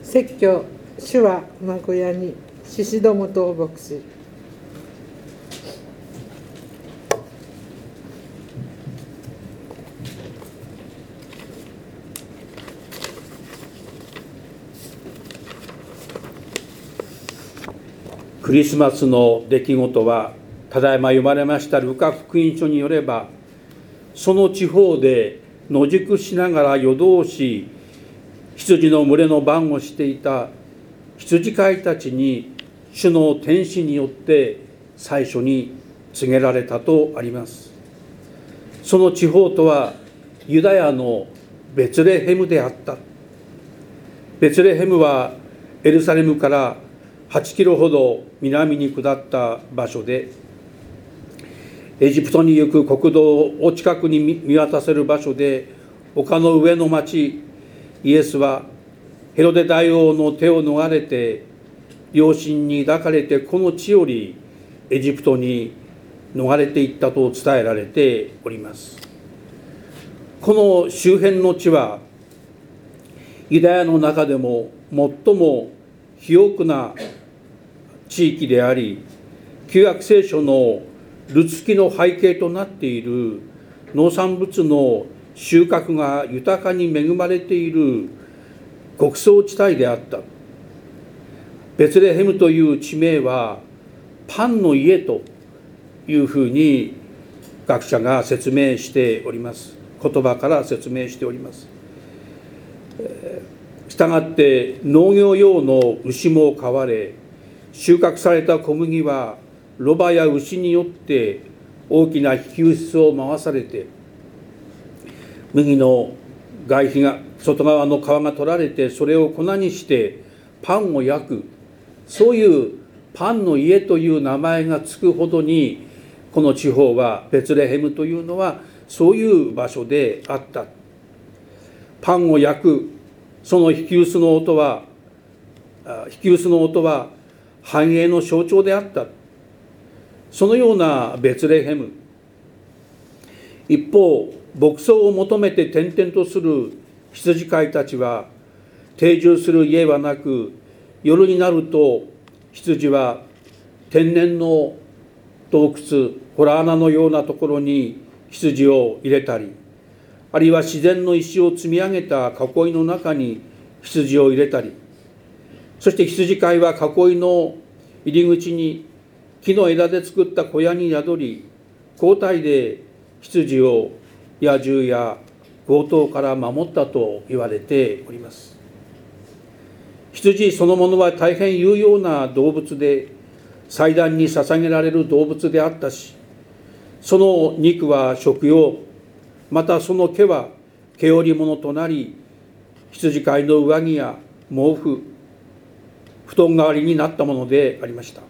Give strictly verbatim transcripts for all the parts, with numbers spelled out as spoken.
説教、主は孫屋に、獅子ども倒木し。 クリスマスの出来事は、ただいま読まれましたルカ福音書によれば、その地方で野宿しながら夜通し羊の群れの番をしていた羊飼いたちに主の天使によって最初に告げられたとあります。その地方とはユダヤのベツレヘムであった。ベツレヘムはエルサレムからはちキロほど南に下った場所で、エジプトに行く国道を近くに見渡せる場所で、丘の上の町、イエスはヘロデ大王の手を逃れて、両親に抱かれてこの地よりエジプトに逃れていったと伝えられております。この周辺の地はユダヤの中でも最も肥沃な地域であり、旧約聖書のルツ記の背景となっている農産物の収穫が豊かに恵まれている穀倉地帯であった。ベツレヘムという地名はパンの家というふうに学者が説明しております。言葉から説明しております。したがって農業用の牛も飼われ、収穫された小麦はロバや牛によって大きな引き薄を回されて、麦の外皮が外側の皮が取られて、それを粉にしてパンを焼く、そういうパンの家という名前がつくほどに、この地方はベツレヘムというのはそういう場所であった。パンを焼くその引き薄の音は引き薄の音は繁栄の象徴であった。そのようなベツレヘム。一方、牧草を求めて転々とする羊飼いたちは、定住する家はなく、夜になると羊は天然の洞窟、洞穴のようなところに羊を入れたり、あるいは自然の石を積み上げた囲いの中に羊を入れたり、そして羊飼いは囲いの入り口に木の枝で作った小屋に宿り、交代で羊を野獣や強盗から守ったと言われております。羊そのものは大変有用な動物で、祭壇に捧げられる動物であったし、その肉は食用、またその毛は毛織物となり、羊飼いの上着や毛布、布団代わりになったものでありました。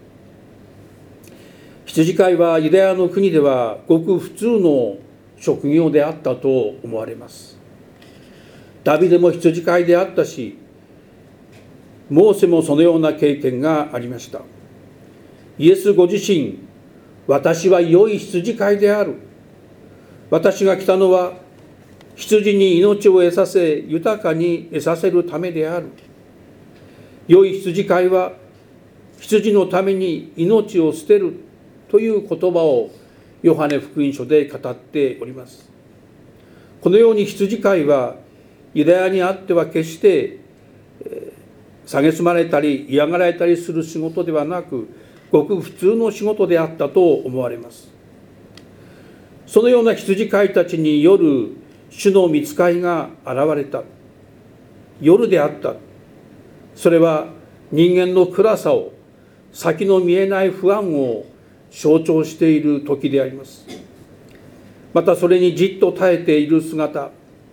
羊飼いはユダヤの国ではごく普通の職業であったと思われます。ダビデも羊飼いであったし、モーセもそのような経験がありました。イエスご自身、私は良い羊飼いである。私が来たのは羊に命を得させ、豊かに得させるためである。良い羊飼いは羊のために命を捨てるという言葉をヨハネ福音書で語っております。このように羊飼いはユダヤにあっては決して蔑まれたり嫌がられたりする仕事ではなく、ごく普通の仕事であったと思われます。そのような羊飼いたちに夜、主の御使いが現れた。夜であった。それは人間の暗さを、先の見えない不安を象徴している時であります。またそれにじっと耐えている姿、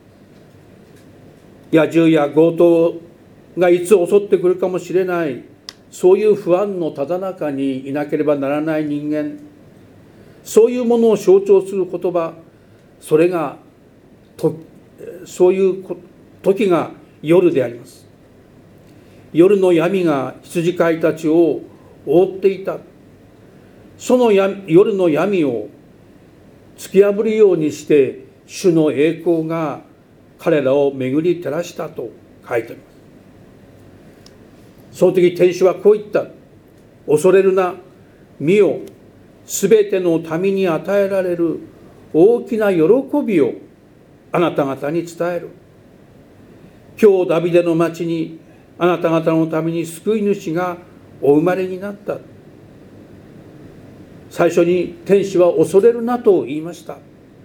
野獣や強盗がいつ襲ってくるかもしれない、そういう不安のただ中にいなければならない人間、そういうものを象徴する言葉、それがとそういう時が夜であります。夜の闇が羊飼いたちを覆っていた。その夜の闇を突き破るようにして主の栄光が彼らを巡り照らしたと書いてあります。 その時天使はこう言った。恐れるな。見よ。すべての民に与えられる大きな喜びをあなた方に伝える。今日ダビデの町にあなた方のために救い主がお生まれになった。最初に天使は恐れるなと言いました。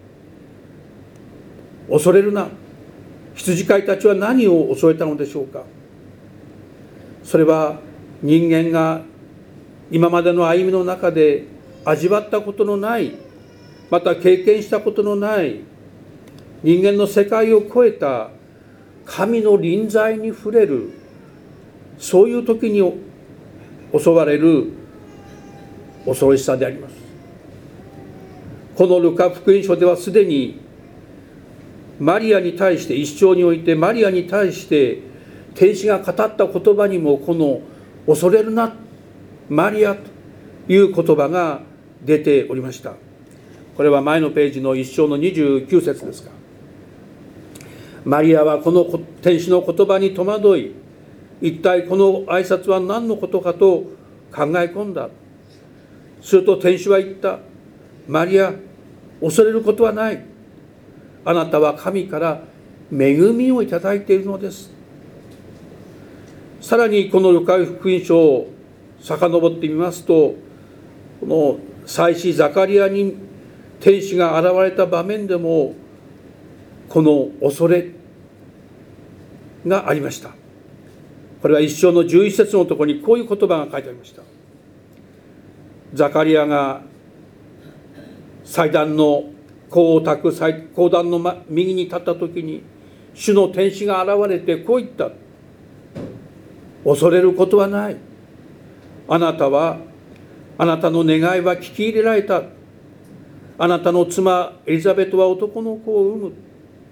恐れるな。羊飼いたちは何を恐れたのでしょうか。それは人間が今までの歩みの中で味わったことのない、また経験したことのない人間の世界を超えた神の臨在に触れる、そういう時に襲われる恐ろしさであります。このルカ福音書ではすでにマリアに対して、一章においてマリアに対して天使が語った言葉にもこの恐れるなマリアという言葉が出ておりました。これは前のページの一章のにじゅうきゅう節ですが、マリアはこの天使の言葉に戸惑い、一体この挨拶は何のことかと考え込んだ。すると天使は言った。マリア、恐れることはない。あなたは神から恵みをいただいているのです。さらにこのルカ福音書を遡ってみますと、この祭司ザカリアに天使が現れた場面でもこの恐れがありました。これは一章のじゅう一節のところにこういう言葉が書いてありました。ザカリアが祭壇の香を焚く香壇の右に立った時に主の天使が現れてこう言った。恐れることはない。あなたはあなたの願いは聞き入れられた。あなたの妻エリザベトは男の子を産む。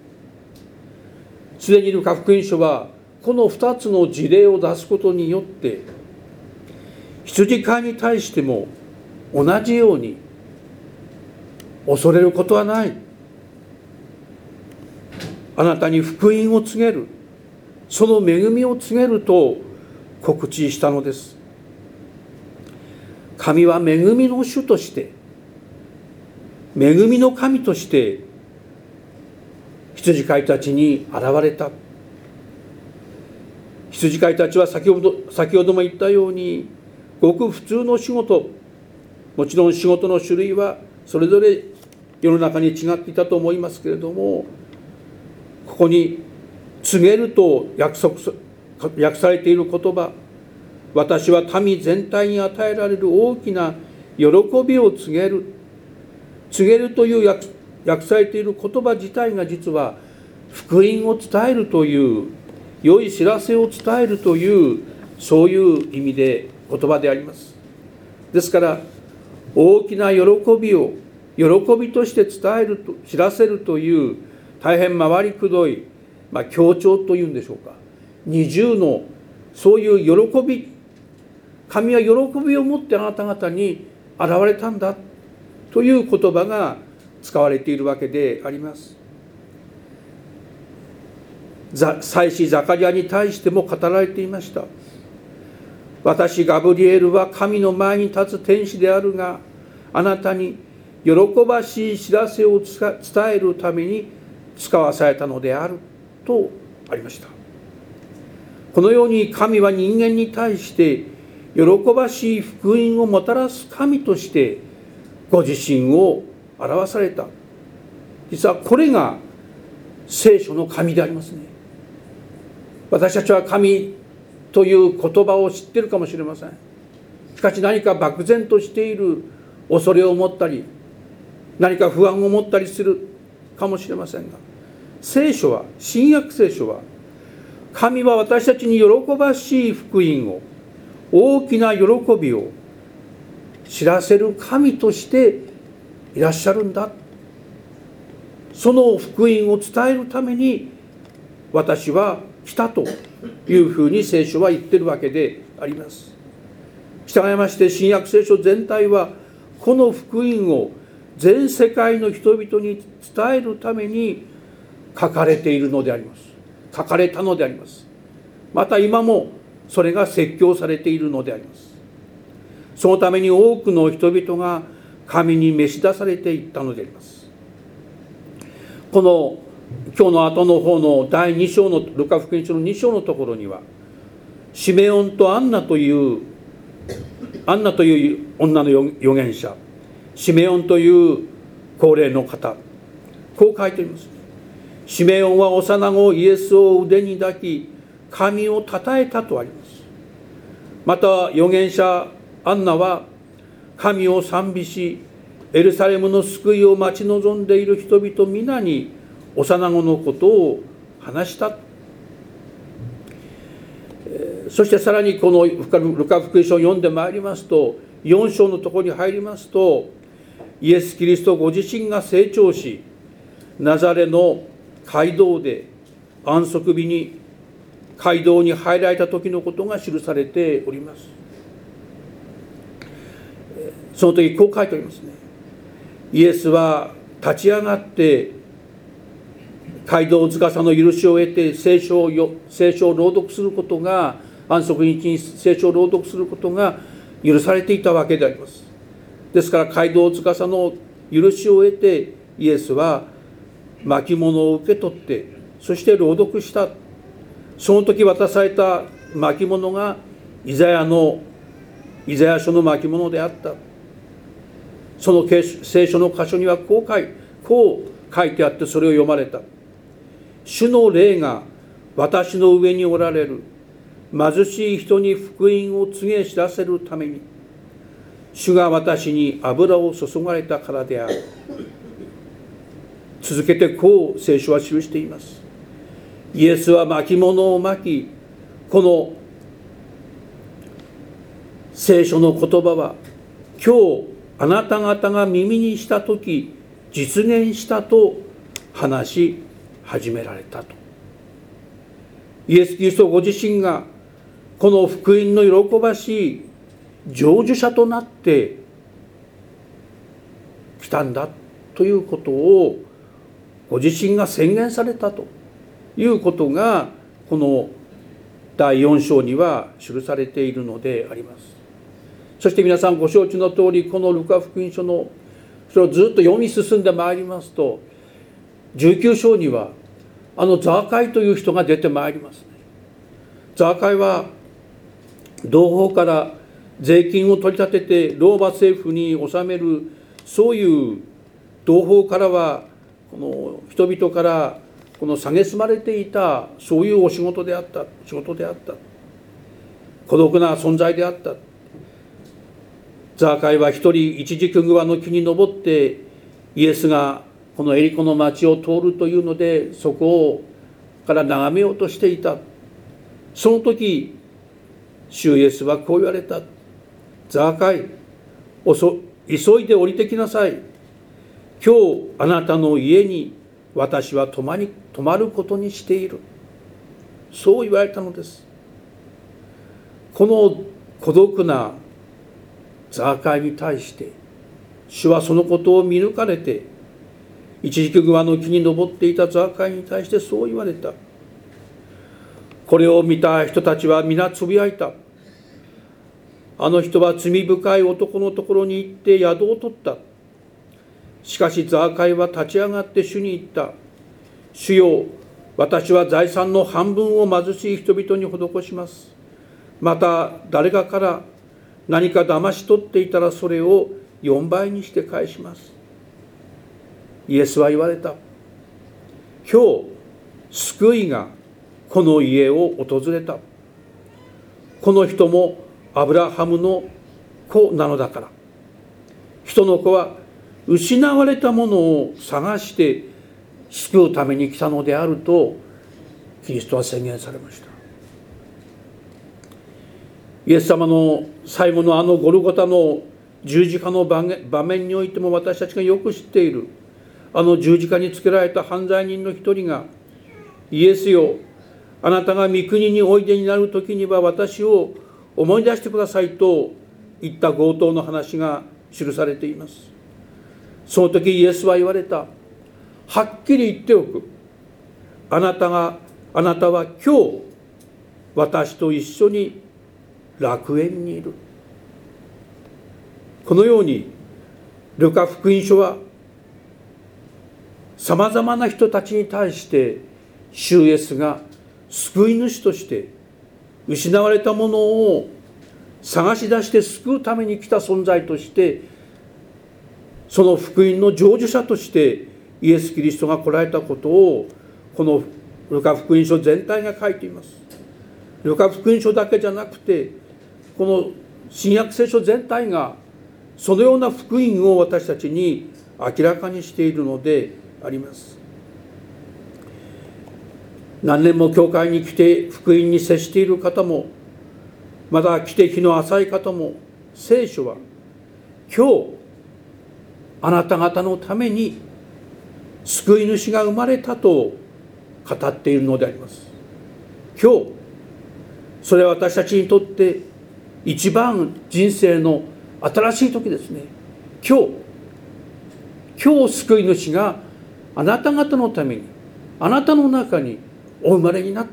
すでにルカ福音書はこの二つの事例を出すことによって羊飼いに対しても同じように恐れることはない。あなたに福音を告げる、その恵みを告げると告知したのです。神は恵みの主として、恵みの神として羊飼いたちに現れた。羊飼いたちは先ほど、先ほども言ったようにごく普通の仕事、もちろん仕事の種類はそれぞれ世の中に違っていたと思いますけれども、ここに告げると約束訳されている言葉、私は民全体に与えられる大きな喜びを告げる、告げるという 訳, 訳されている言葉自体が実は福音を伝えるという、良い知らせを伝えるという、そういう意味で言葉であります。ですから大きな喜びを喜びとして伝えると、知らせるという大変回りくどい、まあ、強調というんでしょうか、二重のそういう喜び、神は喜びを持ってあなた方に現れたんだという言葉が使われているわけであります。祭司ザカリアに対しても語られていました。私ガブリエルは神の前に立つ天使であるが、あなたに喜ばしい知らせを伝えるために使わされたのであるとありました。このように神は人間に対して喜ばしい福音をもたらす神としてご自身を表された。実はこれが聖書の神でありますね。私たちは神という言葉を知っているかもしれません。しかし何か漠然としている恐れを持ったり、何か不安を持ったりするかもしれませんが、聖書は、新約聖書は、神は私たちに喜ばしい福音を、大きな喜びを知らせる神としていらっしゃるんだ。その福音を伝えるために私は来たというふうに聖書は言ってるわけであります。従いまして新約聖書全体はこの福音を全世界の人々に伝えるために書かれているのであります。書かれたのであります。また今もそれが説教されているのであります。そのために多くの人々が神に召し出されていったのであります。この今日の後の方のだいに章のルカ福音書のに章のところには、シメオンとアンナというアンナという女の預言者、シメオンという高齢の方、こう書いています。シメオンは幼子イエスを腕に抱き、神をたたえたとあります。また預言者アンナは神を賛美し、エルサレムの救いを待ち望んでいる人々皆に幼子のことを話した。そしてさらにこのルカ福音書を読んでまいりますと、よん章のところに入りますと、イエス・キリストご自身が成長し、ナザレの街道で安息日に街道に入られた時のことが記されております。その時こう書いておりますね。イエスは立ち上がって街道司の許しを得て聖書を聖書を朗読することが、安息日に聖書を朗読することが許されていたわけであります。ですから街道司の許しを得て、イエスは巻物を受け取って、そして朗読した。その時渡された巻物がイザヤのイザヤ書の巻物であった。その聖書の箇所にはこう書いこう書いてあって、それを読まれた。主の霊が私の上におられる。貧しい人に福音を告げ知らせるために、主が私に油を注がれたからである。続けてこう聖書は記しています。イエスは巻物を巻き、この聖書の言葉は今日あなた方が耳にしたとき実現したと話し始められたと。イエス・キリストご自身がこの福音の喜ばしい成就者となってきたんだということをご自身が宣言されたということが、このだいよん章には記されているのであります。そして皆さんご承知の通り、このルカ福音書のそれをずっと読み進んでまいりますと、じゅうきゅう章にはあのザーカイという人が出てまいりますね。ザーカイは同胞から税金を取り立ててローマ政府に納める、そういう同胞からはこの人々からこの蔑まれていた、そういうお仕事であった仕事であった孤独な存在であった。ザーカイは一人イチジクグワの木に登ってイエスがこのエリコの町を通るというので、そこから眺めようとしていた。その時主イエスはこう言われた。ザーカイ、急いで降りてきなさい。今日あなたの家に私は泊まり、泊まることにしている。そう言われたのです。この孤独なザーカイに対して主はそのことを見抜かれて、イチジクグワの木に登っていたザーカイに対してそう言われた。これを見た人たちは皆つぶやいた。あの人は罪深い男のところに行って宿を取った。しかしザーカイは立ち上がって主に言った。主よ、私は財産の半分を貧しい人々に施します。また誰かから何か騙し取っていたらそれをよんばいにして返します。イエスは言われた。今日救いがこの家を訪れた。この人もアブラハムの子なのだから。人の子は失われたものを探して救うために来たのであるとキリストは宣言されました。イエス様の最後のあのゴルゴタの十字架の場面においても私たちがよく知っている、あの十字架につけられた犯罪人の一人が、イエスよ、あなたが御国においでになる時には私を思い出してくださいと言った強盗の話が記されています。その時イエスは言われた。はっきり言っておく。あなたがあなたは今日私と一緒に楽園にいる。このようにルカ福音書はさまざまな人たちに対して主イエスが救い主として失われたものを探し出して救うために来た存在として、その福音の成就者としてイエス・キリストが来られたことをこのルカ福音書全体が書いています。ルカ福音書だけじゃなくてこの新約聖書全体がそのような福音を私たちに明らかにしているのであります。何年も教会に来て福音に接している方も、まだ来て日の浅い方も、聖書は今日あなた方のために救い主が生まれたと語っているのであります。今日それは私たちにとって一番人生の新しい時ですね。今日今日救い主があなた方のために、あなたの中にお生まれになった。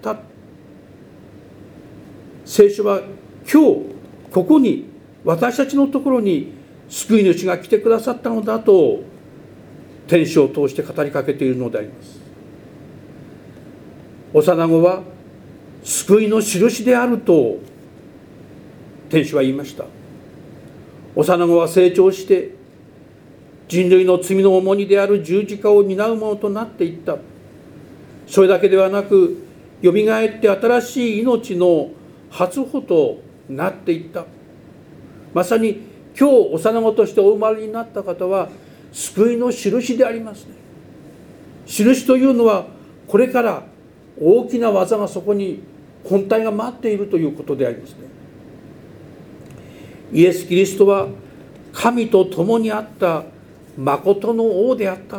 聖書は今日ここに私たちのところに救い主が来てくださったのだと天使を通して語りかけているのであります。幼子は救いの印であると天使は言いました。幼子は成長して人類の罪の重荷である十字架を担うものとなっていった。それだけではなく、よみがえって新しい命の初歩となっていった。まさに今日幼子としてお生まれになった方は救いの印でありますね。印というのはこれから大きな技がそこに本体が待っているということでありますね。イエス・キリストは神と共にあった誠の王であった。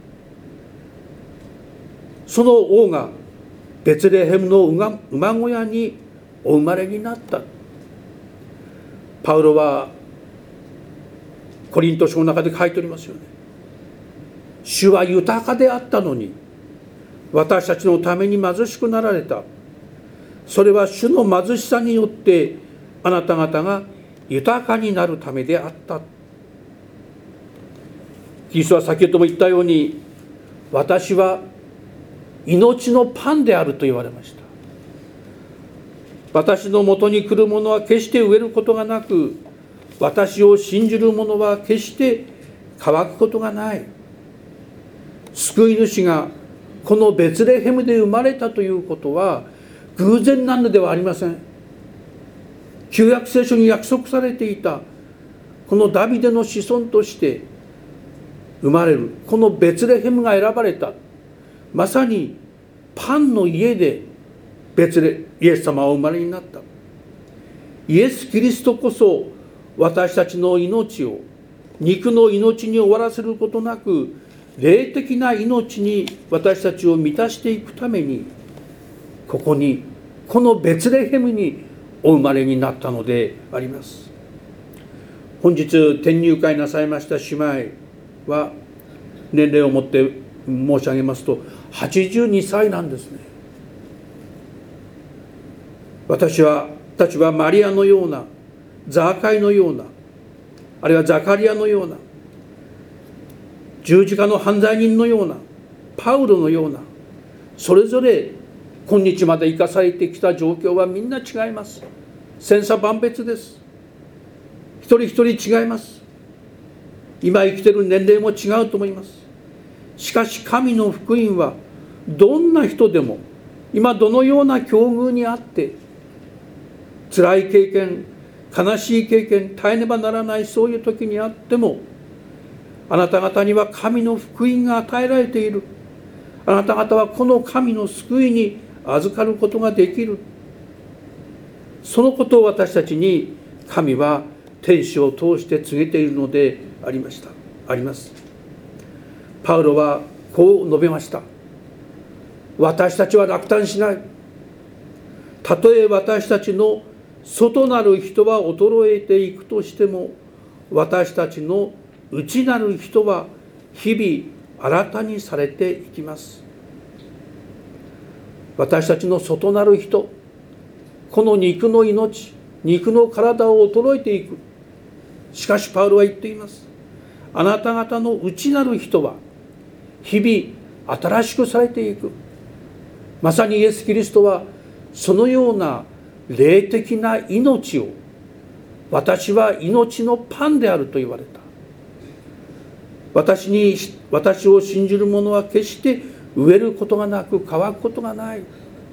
その王がベツレヘムの馬小屋にお生まれになった。パウロはコリント書の中で書いておりますよね。主は豊かであったのに私たちのために貧しくなられた。それは主の貧しさによってあなた方が豊かになるためであった。キリストは先ほども言ったように、私は命のパンであると言われました。私のもとに来る者は決して飢えることがなく、私を信じる者は決して乾くことがない。救い主がこのベツレヘムで生まれたということは偶然なのではありません。旧約聖書に約束されていたこのダビデの子孫として生まれるこのベツレヘムが選ばれた。まさにパンの家でベツレイエス様はお生まれになった。イエス・キリストこそ私たちの命を肉の命に終わらせることなく、霊的な命に私たちを満たしていくために、ここにこのベツレヘムにお生まれになったのであります。本日転入会なさいました姉妹は年齢をもって申し上げますとはちじゅうにさいなんですね。私はたちはマリアのような、ザーカイのような、あるいはザカリアのような、十字架の犯罪人のような、パウロのような、それぞれ今日まで生かされてきた状況はみんな違います。千差万別です。一人一人違います。今生きている年齢も違うと思います。しかし神の福音はどんな人でも今どのような境遇にあって辛い経験、悲しい経験、耐えねばならないそういう時にあっても、あなた方には神の福音が与えられている。あなた方はこの神の救いに預かることができる。そのことを私たちに神は天使を通して告げているのでありましたあります。パウロはこう述べました。私たちは落胆しない。たとえ私たちの外なる人は衰えていくとしても、私たちの内なる人は日々新たにされていきます。私たちの外なる人、 この肉の命、肉の体を衰えていく。しかしパウロは言っています。あなた方の内なる人は日々新しくされていく。まさにイエス・キリストはそのような霊的な命を、私は命のパンであると言われた。私に私を信じる者は決して飢えることがなく乾くことがない。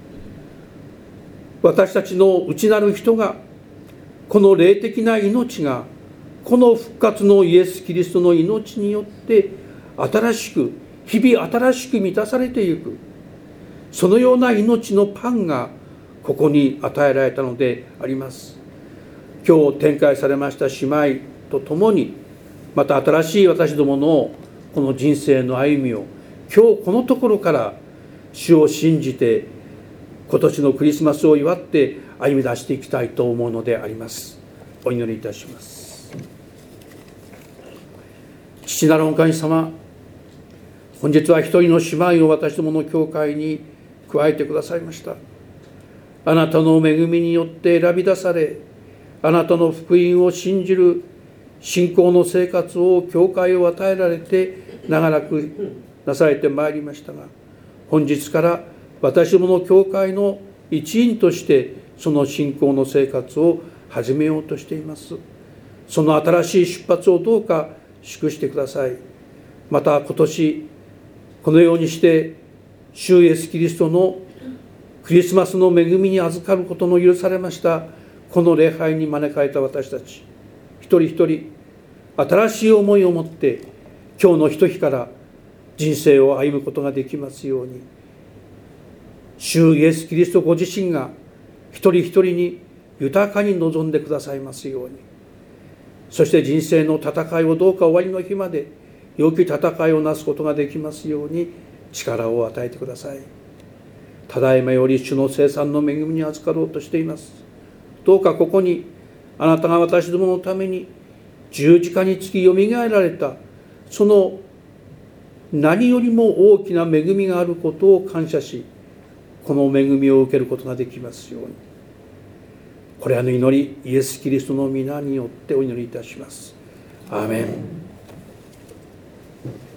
私たちの内なる人が、この霊的な命がこの復活のイエス・キリストの命によって新しく、日々新しく満たされていく。そのような命のパンがここに与えられたのであります。今日展開されました姉妹と共に、また新しい私どものこの人生の歩みを、今日このところから主を信じて今年のクリスマスを祝って歩み出していきたいと思うのであります。お祈りいたします。父なる御神様、本日は一人の姉妹を私どもの教会に加えてくださいました。あなたの恵みによって選び出され、あなたの福音を信じる信仰の生活を、教会を与えられて長らくなされてまいりましたが、本日から私どもの教会の一員としてその信仰の生活を始めようとしています。その新しい出発をどうか祝してください。また今年このようにして主イエスキリストのクリスマスの恵みに預かることの許されましたこの礼拝に招かれた私たち一人一人、新しい思いを持って今日のひと日から人生を歩むことができますように、主イエスキリストご自身が一人一人に豊かに臨んでくださいますように、そして人生の戦いをどうか終わりの日まで良き戦いをなすことができますように力を与えてください。ただいまより主の聖産の恵みに預かろうとしています。どうかここにあなたが私どものために十字架につきよみがえられた、その何よりも大きな恵みがあることを感謝し、この恵みを受けることができますように、これらの祈り、イエス・キリストの皆によってお祈りいたします。アーメン。